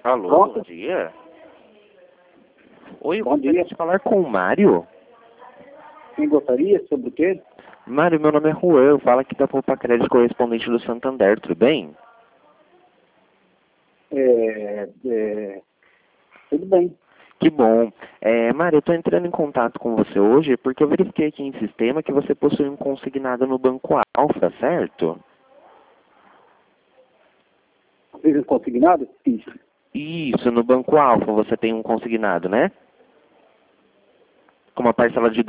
Alô, Pronto. bom dia. Oi, eu Bom gostaria dia. de falar com o Mário. Quem gostaria? Sobre o quê? Mário, meu nome é Juan, eu falo aqui da Poupa Crédito correspondente do Santander, tudo bem? Tudo bem. Que bom. Mário, eu estou entrando em contato com você hoje porque eu verifiquei aqui em sistema que você possui um consignado no Banco Alfa, certo? Fez um consignado? Isso. Isso, no Banco Alfa você tem um consignado, né? Com uma parcela de R$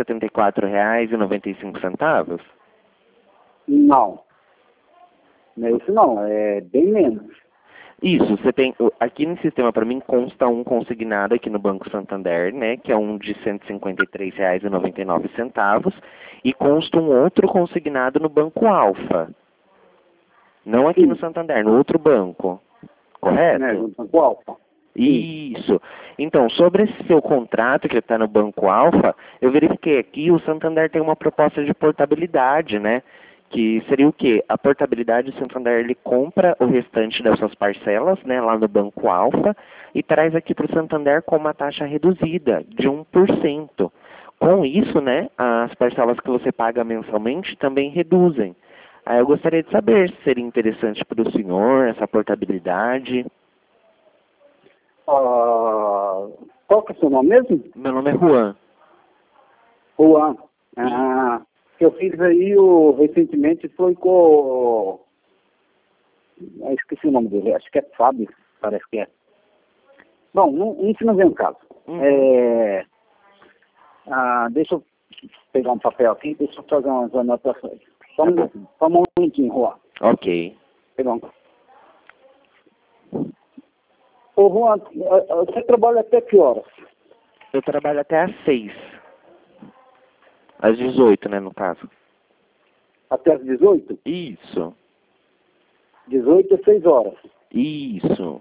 274,95? Não. Não é isso não. É bem menos. Isso, você tem. Aqui no sistema, para mim, consta um consignado aqui no Banco Santander, né? Que é um de R$ 153,99. E consta um outro consignado no Banco Alfa. Não aqui Sim. no Santander, no outro banco. Correto? Né? No Banco Alfa. Isso. Então, sobre esse seu contrato que está no Banco Alfa, eu verifiquei aqui, o Santander tem uma proposta de portabilidade, né? Que seria o quê? A portabilidade, o Santander ele compra o restante das suas parcelas, né, lá no Banco Alfa, e traz aqui para o Santander com uma taxa reduzida de 1%. Com isso, né, as parcelas que você paga mensalmente também reduzem. Aí eu gostaria de saber se seria interessante para o senhor essa portabilidade. Qual que é o seu nome mesmo? Meu nome é Juan. Juan. Que eu fiz aí recentemente foi com... esqueci o nome dele. Acho que é Fábio. Parece que é. Bom, isso não vem ao caso. Deixa eu pegar um papel aqui. Deixa eu fazer umas anotações. Só um minutinho, Juan. Ok. Pegar um... Ô, Juan, você trabalha até que horas? Eu trabalho até às 6. Às 18, né, no caso. Até às 18? Isso. 18 às 6 horas. Isso.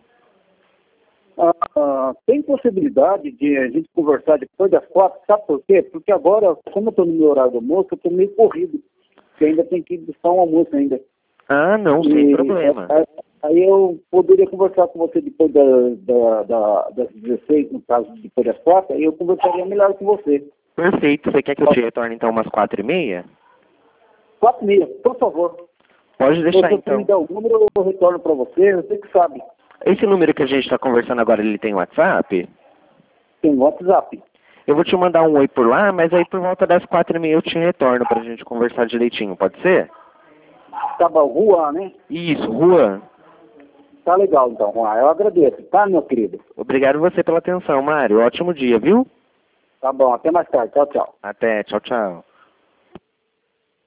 Tem possibilidade de a gente conversar depois das 4, sabe por quê? Porque agora, como eu estou no meu horário do almoço, eu estou meio corrido, porque ainda tem que buscar um almoço ainda. Ah, não, sem problema. Aí eu poderia conversar com você depois das 16, no caso, depois das 4, aí eu conversaria melhor com você. Perfeito. Você quer que eu te retorne então umas 4h30? 4h30, por favor. Pode deixar Se você me então. der o número, eu retorno para você que sabe. Esse número que a gente está conversando agora, ele tem WhatsApp? Tem WhatsApp. Eu vou te mandar um oi por lá, mas aí por volta das 4h30 eu te retorno pra gente conversar direitinho, pode ser? Tá bom, Juan, né? Isso, Juan. Tá legal então, Juan. Eu agradeço, tá, meu querido? Obrigado você pela atenção, Mário. Ótimo dia, viu? Tá bom, até mais tarde. Tchau, tchau. Até, tchau, tchau.